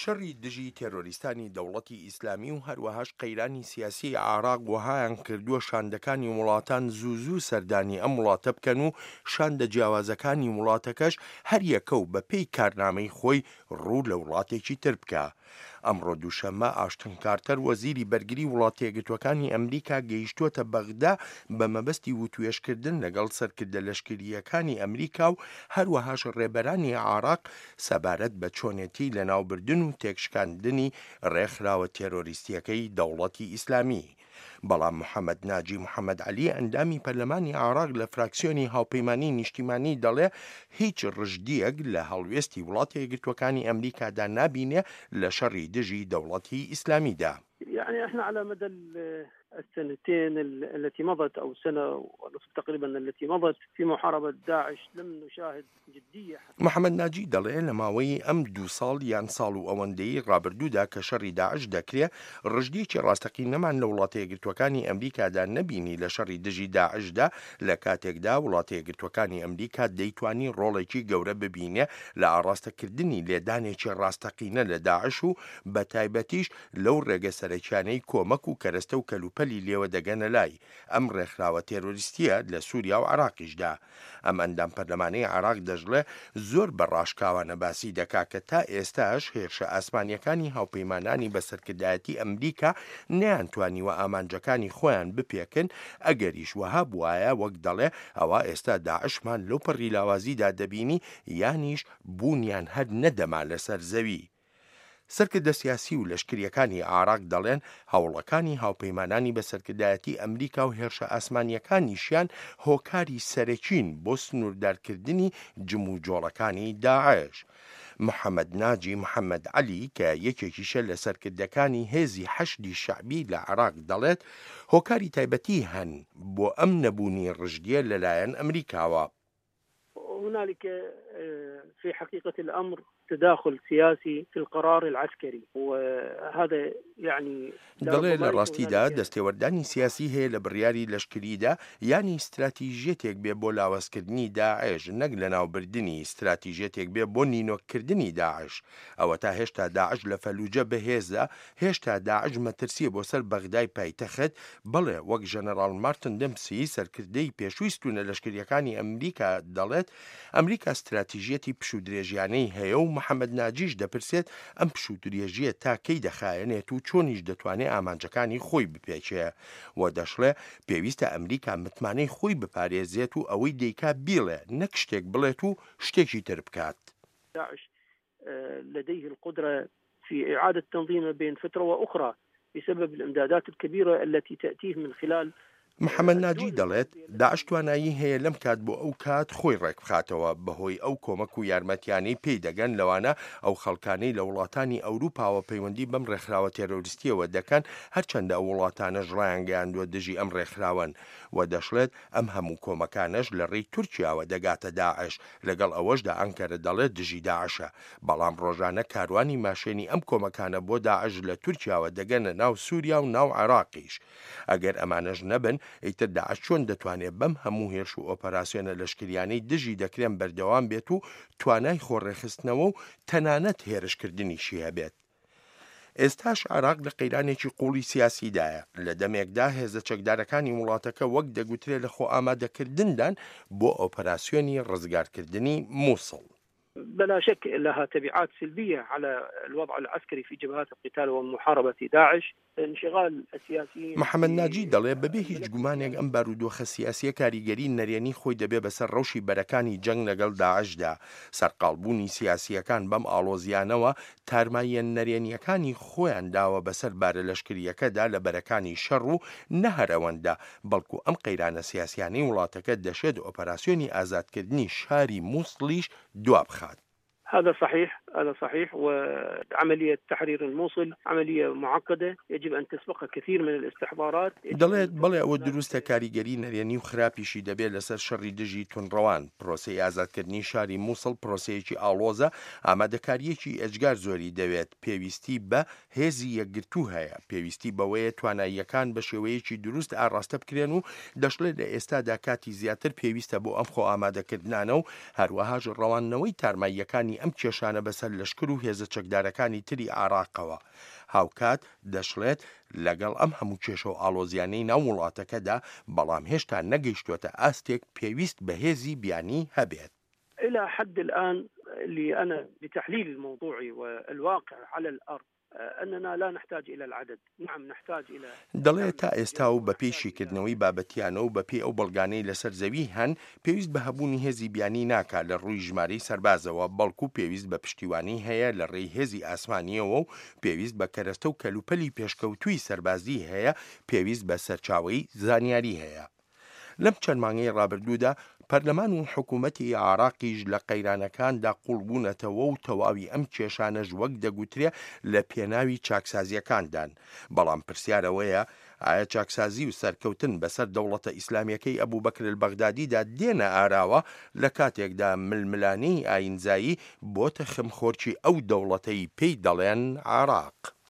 شەڕی دژی تێرۆریستانی دەوڵەتی ئیسلامی و هەروەهاش قەیرانی سیاسی عێراق وەهایان کردووە شاندەکانی وڵاتان زوو سەردانی ئەم وڵاتە بکەن و شاندە جیاوازەکانی وڵاتەکەش هەر یەکە و بە پێی کارنامەی خۆی ڕوو لە وڵاتێکی تر بکە. ئەمڕۆ دووشەممە ئاشتن کارتەر وەزیری بەرگری وڵاتە یەکگرتووەکانی ئەمریکا گەیشتووەتە بەغدا بە مەبەستی وتوێشکردن لەگەڵ سەرکردە لەشکریەکانی ئەمریکا و هەروەهاش ڕێبەرانی عێراق سەبارەت بە چۆنێتی لە ناوبردن و تێکشکاندنی ڕێکخراوە تێرۆریستیەکەی دەوڵەتی ئیسلامی. بەڵام محەممەد ناجی محەممەد عەلی ئەندامی پەرلەمانی عێراق لە فراکسیۆنی هاوپەیمانی نیشتیمانی دەڵێ هیچ ڕژدیەک لە هەڵوێستی وڵاتە یەکگرتووەکانی ئەمریکادا نابینێ لە شەڕی دژی دەوڵەتی ئیسلامیدا. يعني احنا على مدى السنتين التي مضت او سنه ونصف تقريبا التي مضت في محاربه داعش لم نشاهد جديه. محەممەد ناجی دەڵێ لە ماوەی ئەم 2 ساڵ یان ساڵ و ئەوەندەی ڕابردوودا کە شەڕی داعش دەکرێ ڕژدیەکی ڕاستەقی نەمان لە وڵاتە یەکگرتووەکانی ئەمریکادا نەبینی لە شەڕی دژی داعشدا لە کاتێکدا وڵاتە یەکگرتووەکانی ئەمریکا دەیتوانی ڕۆڵێکی گەورە ببینێ لە ئاڕاستەکردنی لێدانێکی ڕاستەقینە لە داعش و بە تایبەتیش لەو ڕێگە سەرەکیانەی کۆمەک و کەرەستە و کەلوپەلی لێوە دەگەنە لای ئەم ڕێکخراوە تێرۆریستیە لە سووریا و عێراقیشدا. ئەم ئەندام پەرلەمانەی عێراق دەژڵێ زۆر بە ڕاشکاوانە باسی دەکا کە تا ئێستاش هێرشە ئاسمانیەکانی هاوپەیمانانی بەسەرکردایەتی ئەمریکا نەیانتوانیوە ئامانجەکانی خۆیان بپێکن ئەگەریش وەها بوایە وەک دەڵێ ئەوە ئێستا داعشمان لەو پەڕی لاوازیدا دەبینی یانیش بوونیان هەر نەدەما لەسەر زەوی. سەرکردە سیاسی و لەشکریەکانی عێراق دەڵێن هەوڵەکانی هاوپەیمانانی بەسەرکردایەتی ئەمریکا و هێرشە ئاسمانیەکانیشیان هۆکاری سەرەکین بۆ سنووردارکردنی جموجۆڵەکانی داعش. محەممەد ناجی محەممەد عەلی کە یەکێکیشە لە سەرکردەکانی هێزی حەشدی شەعبی لە عێراق دەڵێت هۆکاری تایبەتی هەن بۆ ئەم نەبوونی ڕژدیە لەلایەن ئەمریکاوە. هنالك في حقيقة الأمر تداخل سياسي في القرار العسكري وهذا يعني دەڵێ لە ڕاستیدا دەستێوەردانی سیاسی هەیە لە بڕیاری لەشکریدا ینی استراتیژیەتێک بێ بۆ لاوەزکردنی داعش نەک لە ناوبردننی استراتیژیەتێک بێ بۆ نینۆکردنی داعش. ئەوە تا هێشتا داعش لە فەلوجە بەهێزە هێشتا داعش مەترسیە بۆ سەر بەغدای پایتەخت. بڵێ وەک ژەنەڕاڵ مارتن دەمسی سەرکردەی پێشوویستونە لەشکریەکانی ئەمریکا دەڵێت ئەمریکا استراتیژیەتی پشودرێژیانەی هەیە و محەممەد ناجیش دەپرسێت ئەم پشودرێژیە تاکەی دەخایەنێت و چۆنیش دەتوانێت ئامانجەکانی خۆی بپێچێ و دەشڵێ پێویستە ئەمریکا متمانەی خۆی بپارێزێت و ئەوەی دەیکا بیڵێ نەک شتێک بڵێت و شتێکی تر بکات. داعش لديه القدرة في إعادة تنظيمه بين فترة وأخرى بسبب الإمدادات الكبيرة التي تأتيه من خلال. محەممەد ناجی دەڵێت داعش توانایی هەیە لەم کات بۆ ئەو کات خۆی ڕێک بخاتەوە بەهۆی ئەو کۆمەک و یارمەتیانەی پێی دەگەن لەوانە ئەو خەڵکانەی لە وڵاتانی ئەوروپاوە پەیوەندی بەم ڕێکخراوە تێرۆریستیەوە دەکەن هەرچەندە ئەو وڵاتانەش ڕایان گەیاندووە دژی ئەم ڕێکخراون و دەشڵێت ئەم هەموو کۆمەکانش لە ڕێی تورکیاوە دەگاتە داعش لەگەڵ ئەوەشدا ئەنکەرە دەڵێت دژی داعشە. بەڵام ڕۆژانە کاروانی ماشێنی ئەم کۆمەکانە بۆ داعش لە تورکیاوە دەگەنە ناو سووریا و ناو عێراقیش. ئەگەر ئەمانەش نەبن ئیتر داعش چۆن دەتوانێت بەم هەموو هێرش و ئۆپەراسیۆنە لەشکریانەی دژی دەکرێن بەردەوام بێت و توانای خۆڕێخستنەوە و تەنانەت هێرشکردنیشی هەبێت. ئێستاش عێراق لە قەیرانێکی قوڵی سیاسیدایە. لە دەمێکدا هێزە چەکدارەکانی وڵاتەکە وەک دەگوترێت لە خۆ ئامادەکردندان بۆ ئۆپەراسیۆنی ڕزگارکردنی مووسڵ. بلا شك لها تبعات سلبية على الوضع العسكري في جبهات القتال ومحاربة داعش. انشغال السياسيين محەممەد ناجی دەڵێ بەبێ هیچ گومانێک ئەم بارودۆخە سیاسیە کاریگەری نەرێنی خۆی دەبێ بەسەر ڕەوشی بەرەکانی جەنگ لەگەڵ داعشدا. سەرقاڵبوونی سیاسیەکان بەم ئاڵۆزیانەوە تارمایە نەرێنیەکانی خۆیان داوە بەسەر بارە لەشکریەکەدا لە بەرەکانی شەڕ و نەهەرەوەندا بەڵکو ئەم قەیرانە سیاسیانەی وڵاتەکە دەشێت ئۆپەراسیۆنی ئازادکردنی شاری مووسڵیش دوابخات. هذا صحيح وعملية تحرير الموصل عملية معقدة يجب أن تسبقها كثير من الاستحضارات. دەڵێت بەڵێ ئەوە دروستە کاریگەری نەرێنی و خراپیشی دەبێت لەسەر شەڕی دژی تونڕەوان. پرۆسەی ئازادکردنی شاری مووسڵ پرۆسەیەکی ئاڵۆزە ئامادەکاریەکی ئەجگار زۆری دەوێت. پێویستی بە هێزی یەکگرتوو هەیە. پێویستی بەوەیە تواناییەکان بە شێوەیەکی دروست ئاڕاستە بکرێن و دەشڵێت لە ئێستادا کاتی زیاتر پێویستە بۆ ئەم خۆ ئامادەکردنانە و هەروەهاش ڕەوانەوەی تارماییەکانی ئەم کێشانە بەسەر لەشکر و هێزە چەکدارەکانی تری عێراقەوە. هاوکات دەشڵێت لەگەڵ ئەم هەموو کێشە و ئاڵۆزیانەی ناو وڵاتەکەدا بەڵام هێشتا نەگەیشتووەتە ئاستێک پێویست بە هێزی بیانی هەبێت. إلى حد الآن اللي أنا بتحليل الموضوع والواقع على الأرض أننا لا نحتاج إلى العدد. نعم نحتاج إلى دەڵێ تا ئێستا و بە پێشیکردنەوەی بابەتیانە و بە پێی ئەو بەڵگانەی لەسەر زەوی هەن پێویست بە هەبوونی هێزی بیانی ناکات لە ڕووی ژمارەی سەربازەوە، بەڵکو پێویست بە پشتیوانی هەیە لە ڕێی هێزی ئاسمانیەوە و پێویست بە کەرەستە و کەلوپەلی پێشکەوتووی سەربازی هەیە، پێویست بە سەرچاوەی زانیاری هەیە. لەم چەند مانگەی ڕابردوودا پەرلەمان و حکوومەتی عێراقیش لە قەیرانەکاندا قوڵبوونەتەوە و تەواوی ئەم کێشانەش وەک دەگوترێ لە پێناوی چاکسازیەکاندان. بەڵام پرسیارەوەیە ئایا چاکسازی و سەرکەوتن بەسەر دەوڵەتە ئیسلامیەکەی ئەبوبەکر البەغدادیدا دێنە ئاراوە لە کاتێکدا ململانەی ئاینزایی بۆتە خمخۆرچی ئەو دەوڵەتەی پێی دەڵێن عێراق.